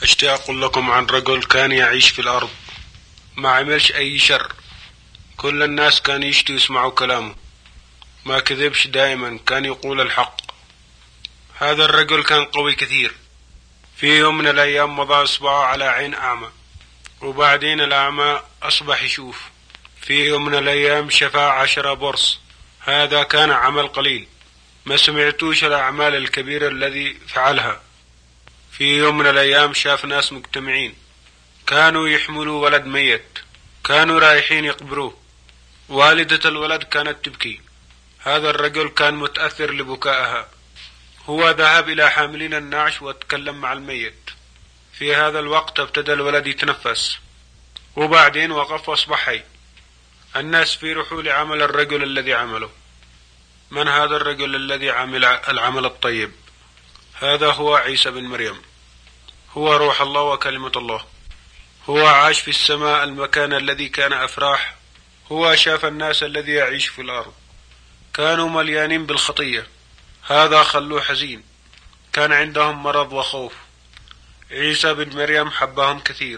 اشتاق أقول لكم عن رجل كان يعيش في الأرض، ما عملش أي شر، كل الناس كان يشتوا يسمعوا كلامه، ما كذبش، دائما كان يقول الحق. هذا الرجل كان قوي كثير. في يوم من الأيام مضى إصبعه على عين أعمى، وبعدين الأعمى أصبح يشوف. في يوم من الأيام شفى 10 برص. هذا كان عمل قليل، ما سمعتوش الأعمال الكبيرة الذي فعلها. في يوم من الأيام شاف ناس مجتمعين كانوا يحملوا ولد ميت، كانوا رايحين يقبروه. والدة الولد كانت تبكي. هذا الرجل كان متأثر لبكائها. هو ذهب إلى حاملين النعش وتكلم مع الميت. في هذا الوقت ابتدى الولد يتنفس، وبعدين وقف واصبح حي. الناس فرحوا لعمل الرجل الذي عمله. من هذا الرجل الذي عمل العمل الطيب؟ هذا هو عيسى بن مريم، هو روح الله وكلمة الله. هو عاش في السماء، المكان الذي كان أفراح. هو شاف الناس الذي يعيش في الأرض كانوا مليانين بالخطية، هذا خلوه حزين، كان عندهم مرض وخوف. عيسى بن مريم حبهم كثير،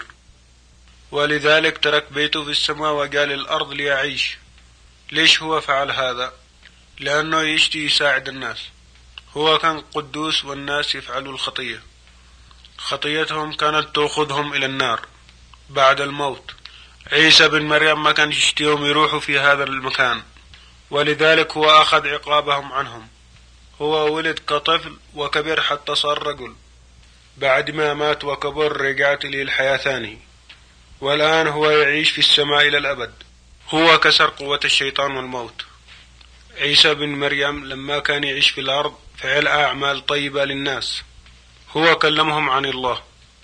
ولذلك ترك بيته في السماء وقال الأرض ليعيش. ليش هو فعل هذا؟ لأنه يشتي يساعد الناس. هو كان قدوس والناس يفعلوا الخطية، خطيتهم كانت تأخذهم إلى النار بعد الموت. عيسى بن مريم ما كان يشتيهم يروحوا في هذا المكان، ولذلك هو أخذ عقابهم عنهم. هو ولد كطفل وكبر حتى صار رجل. بعد ما مات وكبر رجعت إليه الحياة ثاني، والآن هو يعيش في السماء إلى الأبد. هو كسر قوة الشيطان والموت. عيسى بن مريم لما كان يعيش في الأرض فعل أعمال طيبة للناس. هو كلمهم عن الله،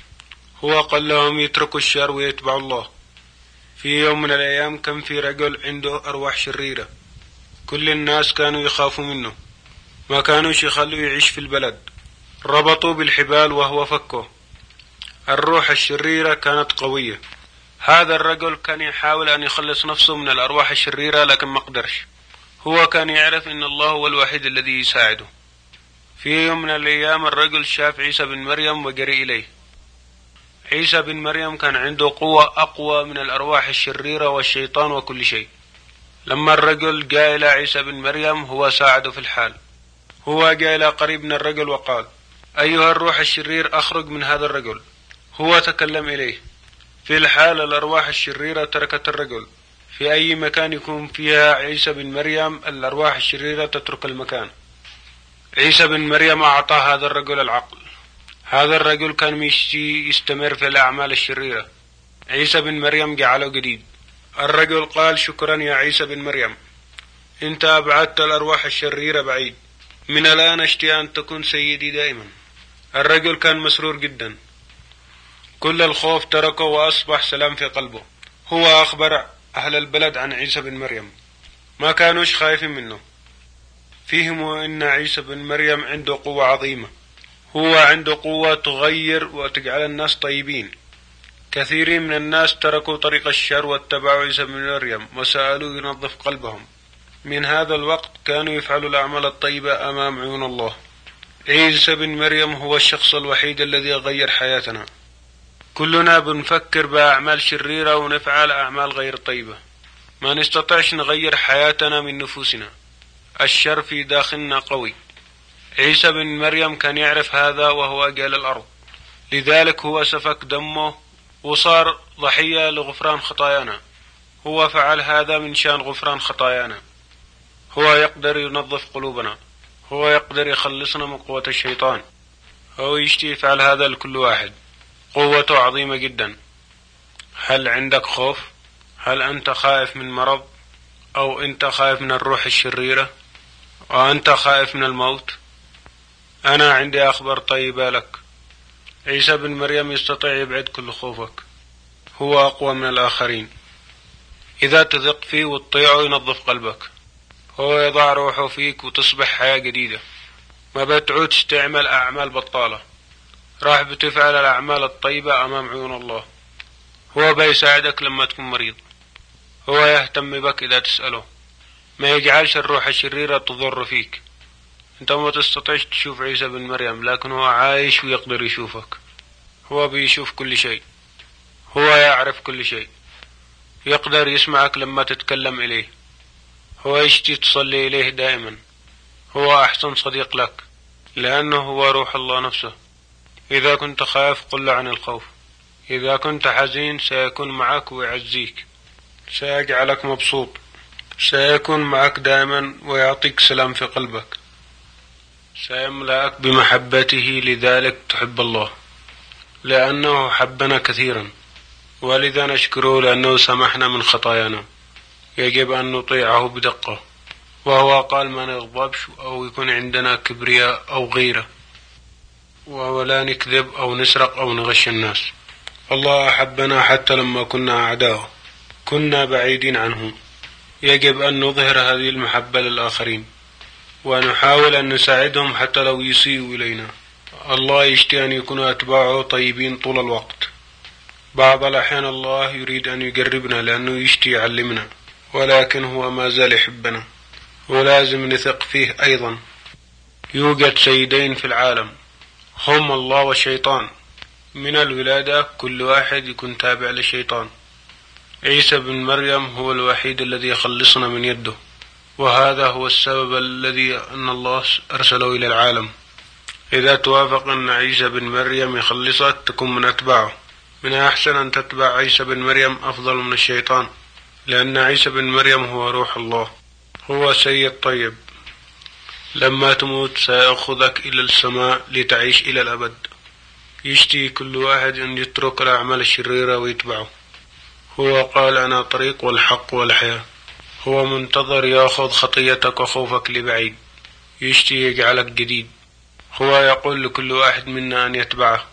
هو قال لهم يتركوا الشر ويتبعوا الله. في يوم من الأيام كان في رجل عنده أرواح شريرة، كل الناس كانوا يخافوا منه، ما كانوش يخلوا يعيش في البلد، ربطوا بالحبال وهو فكه. الروح الشريرة كانت قوية. هذا الرجل كان يحاول أن يخلص نفسه من الأرواح الشريرة لكن ما قدرش. هو كان يعرف إن الله هو الوحيد الذي يساعده. في يوم من الأيام الرجل شاف عيسى بن مريم وجري إليه. عيسى بن مريم كان عنده قوة أقوى من الأرواح الشريرة والشيطان وكل شيء. لما الرجل جاء إلى عيسى بن مريم هو ساعده في الحال. هو جاء إلى قريب من الرجل وقال: أيها الروح الشرير أخرج من هذا الرجل. هو تكلم إليه. في الحال الأرواح الشريرة تركت الرجل. في أي مكان يكون فيها عيسى بن مريم الأرواح الشريرة تترك المكان. عيسى بن مريم أعطى هذا الرجل العقل. هذا الرجل كان يستمر في الأعمال الشريرة. عيسى بن مريم جعله جديد. الرجل قال: شكرا يا عيسى بن مريم، انت أبعدت الأرواح الشريرة بعيد، من الآن أشتي أن تكون سيدي دائما. الرجل كان مسرور جدا، كل الخوف تركه وأصبح سلام في قلبه. هو أخبر أهل البلد عن عيسى بن مريم، ما كانوش خايفين منه. فهموا أن عيسى بن مريم عنده قوة عظيمة. هو عنده قوة تغير وتجعل الناس طيبين. كثيرين من الناس تركوا طريق الشر واتبعوا عيسى بن مريم وسألوا ينظف قلبهم. من هذا الوقت كانوا يفعلوا الأعمال الطيبة أمام عيون الله. عيسى بن مريم هو الشخص الوحيد الذي غير حياتنا. كلنا بنفكر بأعمال شريرة ونفعل أعمال غير طيبة، ما نستطيعش نغير حياتنا من نفوسنا. الشر في داخلنا قوي. عيسى بن مريم كان يعرف هذا وهو جال الأرض، لذلك هو سفك دمه وصار ضحية لغفران خطايانا. هو فعل هذا من شان غفران خطايانا. هو يقدر ينظف قلوبنا، هو يقدر يخلصنا من قوة الشيطان. هو يشتي يفعل هذا لكل واحد. قوته عظيمة جدا. هل عندك خوف؟ هل أنت خائف من مرض؟ أو أنت خائف من الروح الشريرة؟ أو أنت خائف من الموت؟ أنا عندي أخبار طيبة لك. عيسى بن مريم يستطيع يبعد كل خوفك. هو أقوى من الآخرين. إذا تثق فيه وتطيعه ينظف قلبك. هو يضع روحه فيك وتصبح حياة جديدة. ما بتعود تعمل أعمال بطالة، راح بتفعل الأعمال الطيبة أمام عيون الله. هو بيساعدك لما تكون مريض. هو يهتم بك إذا تسأله. ما يجعلش الروح الشريرة تضر فيك. انت ما تستطيعش تشوف عيسى بن مريم، لكن هو عايش ويقدر يشوفك. هو بيشوف كل شيء، هو يعرف كل شيء، يقدر يسمعك لما تتكلم إليه، هو يشتي تصلي إليه دائما، هو أحسن صديق لك لأنه هو روح الله نفسه. إذا كنت خائف قل له عن الخوف، إذا كنت حزين سيكون معك ويعزيك، سيجعلك مبسوط، سيكون معك دائما ويعطيك سلام في قلبك، سيملأك بمحبته، لذلك تحب الله لأنه حبنا كثيرا، ولذا نشكره لأنه سمحنا من خطايانا. يجب أن نطيعه بدقة، وهو قال ما نغضبش أو يكون عندنا كبرياء أو غيرة، وهو لا نكذب أو نسرق أو نغش الناس. الله أحبنا حتى لما كنا أعداءه، كنا بعيدين عنه. يجب أن نظهر هذه المحبة للآخرين ونحاول أن نساعدهم حتى لو يسيئوا إلينا. الله يشتي أن يكونوا أتباعه طيبين طول الوقت. بعض الأحيان الله يريد أن يجربنا لأنه يشتي يعلمنا، ولكن هو ما زال يحبنا ولازم نثق فيه أيضا. يوجد سيدين في العالم، هم الله والشيطان. من الولادة كل واحد يكون تابع للشيطان. عيسى بن مريم هو الوحيد الذي يخلصنا من يده، وهذا هو السبب الذي أن الله أرسله إلى العالم. إذا توافق أن عيسى بن مريم يخلصك تكون من أتباعه. من أحسن أن تتبع عيسى بن مريم أفضل من الشيطان، لأن عيسى بن مريم هو روح الله، هو سيد طيب. لما تموت سيأخذك إلى السماء لتعيش إلى الأبد. يشتي كل واحد أن يترك الأعمال الشريرة ويتبعه. هو قال أنا طريق والحق والحياة. هو منتظر يأخذ خطيتك وخوفك لبعيد، يشتي يجعلك جديد. هو يقول لكل واحد منا أن يتبعه.